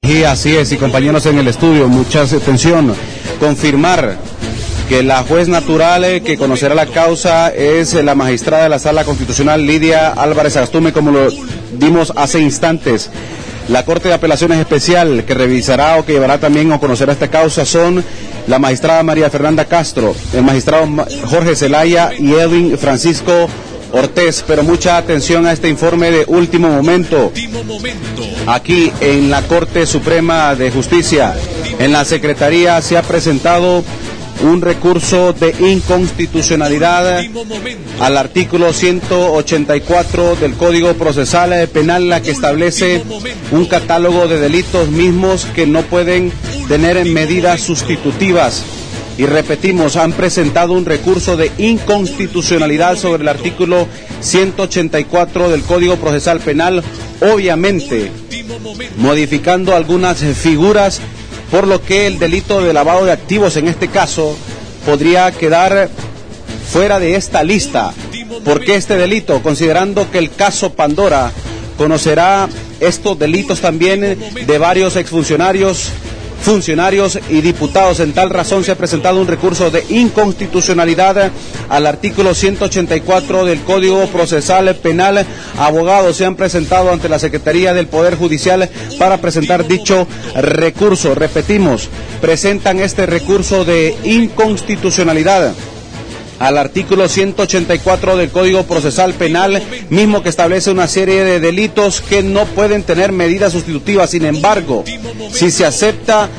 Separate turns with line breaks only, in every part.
Y así es, y compañeros en el estudio, mucha atención. Confirmar que la juez natural que conocerá la causa es la magistrada de la Sala Constitucional Lidia Álvarez Sagastume, como lo dimos hace instantes. La Corte de Apelaciones Especial que revisará o que llevará también a conocer esta causa son la magistrada María Fernanda Castro, el magistrado Jorge Zelaya y Edwin Francisco Ortiz. Pero mucha atención a este informe de último momento. Aquí en la Corte Suprema de Justicia, en la Secretaría, se ha presentado un recurso de inconstitucionalidad al artículo 184 del Código Procesal Penal, la que establece un catálogo de delitos mismos que no pueden tener medidas sustitutivas. Y repetimos, han presentado un recurso de inconstitucionalidad sobre el artículo 184 del Código Procesal Penal, obviamente modificando algunas figuras, por lo que el delito de lavado de activos en este caso podría quedar fuera de esta lista. ¿Por qué este delito? Considerando que el caso Pandora conocerá estos delitos también de varios exfuncionarios, funcionarios y diputados. En tal razón se ha presentado un recurso de inconstitucionalidad al artículo 184 del Código Procesal Penal. Abogados se han presentado ante la Secretaría del Poder Judicial para presentar dicho recurso. Repetimos, presentan este recurso de inconstitucionalidad al artículo 184 del Código Procesal Penal, mismo que establece una serie de delitos que no pueden tener medidas sustitutivas. Sin embargo, si se acepta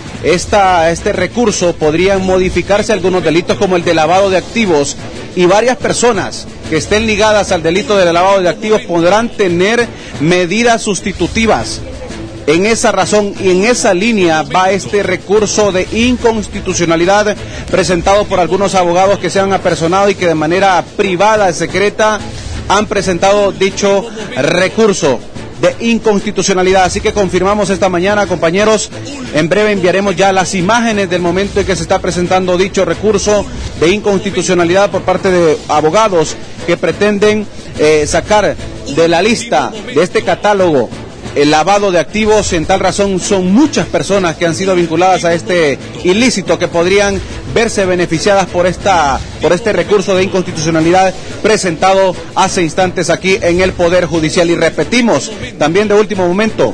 este recurso, podrían modificarse algunos delitos como el de lavado de activos, y varias personas que estén ligadas al delito de lavado de activos podrán tener medidas sustitutivas. En esa razón y en esa línea va este recurso de inconstitucionalidad presentado por algunos abogados que se han apersonado y que de manera privada, secreta, han presentado dicho recurso de inconstitucionalidad. Así que confirmamos esta mañana, compañeros, en breve enviaremos ya las imágenes del momento en que se está presentando dicho recurso de inconstitucionalidad por parte de abogados que pretenden sacar de la lista de este catálogo el lavado de activos. En tal razón son muchas personas que han sido vinculadas a este ilícito que podrían verse beneficiadas por este recurso de inconstitucionalidad presentado hace instantes aquí en el Poder Judicial. Y repetimos, también de último momento,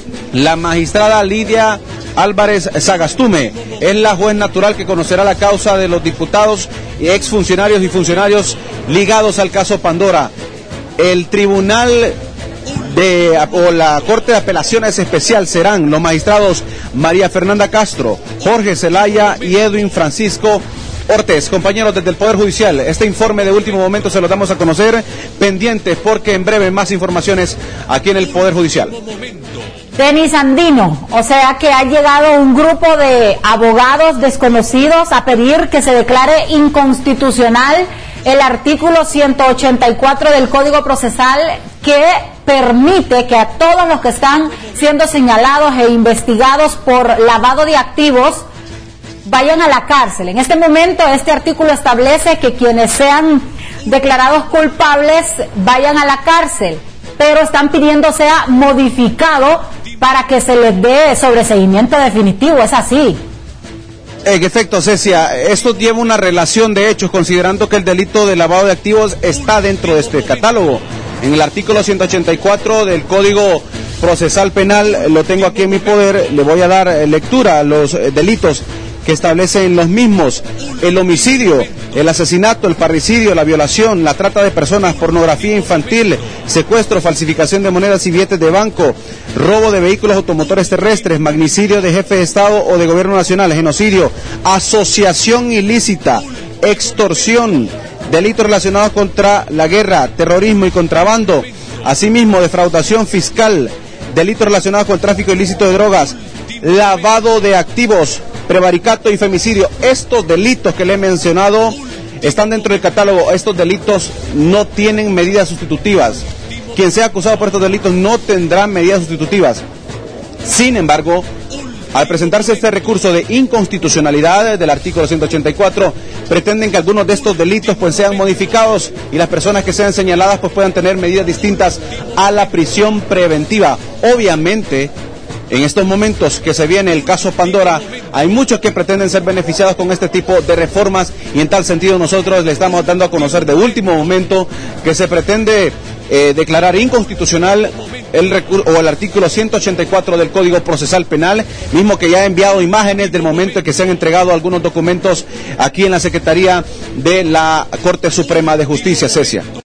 la magistrada Lidia Álvarez Sagastume es la juez natural que conocerá la causa de los diputados y exfuncionarios y ligados al caso Pandora. El tribunal o la Corte de Apelaciones Especial serán los magistrados María Fernanda Castro, Jorge Zelaya y Edwin Francisco Ortiz. Compañeros, desde el Poder Judicial, este informe de último momento se lo damos a conocer, pendientes porque en breve más informaciones aquí en el Poder Judicial.
Denis Andino, o sea que ha llegado un grupo de abogados desconocidos a pedir que se declare inconstitucional el artículo 184 del Código Procesal, que permite que a todos los que están siendo señalados e investigados por lavado de activos vayan a la cárcel. En este momento este artículo establece que quienes sean declarados culpables vayan a la cárcel, pero están pidiendo sea modificado para que se les dé sobreseimiento definitivo. ¿Es así?
En efecto, Cecia, esto lleva una relación de hechos, considerando que el delito de lavado de activos está dentro de este catálogo. En el artículo 184 del Código Procesal Penal, lo tengo aquí en mi poder, le voy a dar lectura a los delitos que establecen los mismos: el homicidio, el asesinato, el parricidio, la violación, la trata de personas, pornografía infantil, secuestro, falsificación de monedas y billetes de banco, robo de vehículos automotores terrestres, magnicidio de jefe de Estado o de gobierno nacional, genocidio, asociación ilícita, extorsión, delitos relacionados contra la guerra, terrorismo y contrabando, asimismo defraudación fiscal, delitos relacionados con tráfico ilícito de drogas, lavado de activos, prevaricato y femicidio. Estos delitos que le he mencionado están dentro del catálogo. Estos delitos no tienen medidas sustitutivas. Quien sea acusado por estos delitos no tendrá medidas sustitutivas. Sin embargo, al presentarse este recurso de inconstitucionalidad del artículo 184, pretenden que algunos de estos delitos pues sean modificados y las personas que sean señaladas pues puedan tener medidas distintas a la prisión preventiva. Obviamente, en estos momentos que se viene el caso Pandora, hay muchos que pretenden ser beneficiados con este tipo de reformas, y en tal sentido nosotros le estamos dando a conocer de último momento que se pretende declarar inconstitucional el artículo 184 del Código Procesal Penal, mismo que ya ha enviado imágenes del momento en que se han entregado algunos documentos aquí en la Secretaría de la Corte Suprema de Justicia, Cecia.